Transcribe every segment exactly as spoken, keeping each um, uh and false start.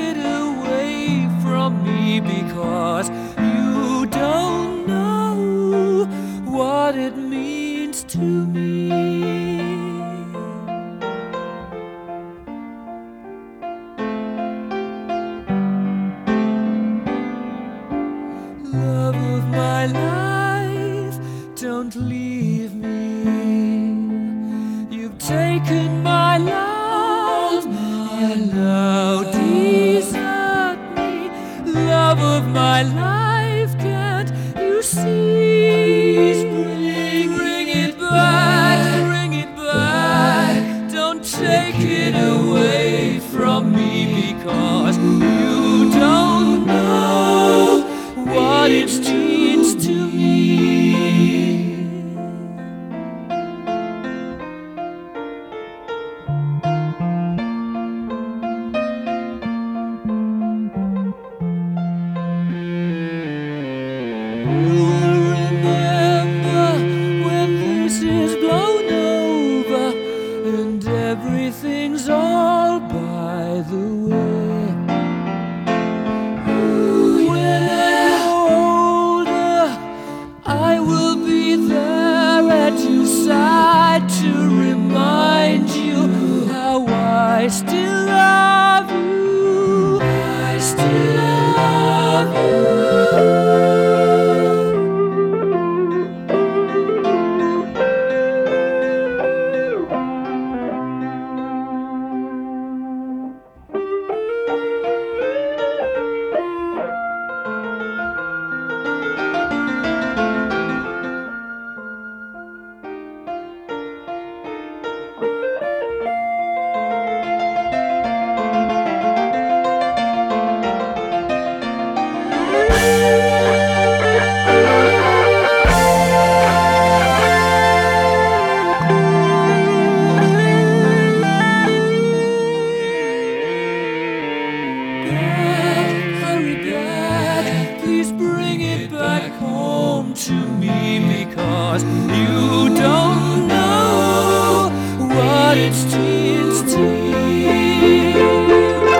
it away from me, because you don't know what it means to me. Love of my life, don't leave me. You've taken my love and now desert me. Love of my life, can't you see? Bring, bring it back, bring it back. Don't take it away from me, because you don't know what it means to me. You will remember when this is blown over and everything's all by the way. When I'm older, I will be there at your side to remind you how I still love you. I still love you. To me, because you don't know what it means to me.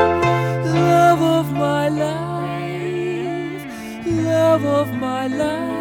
Love of my life, love of my life.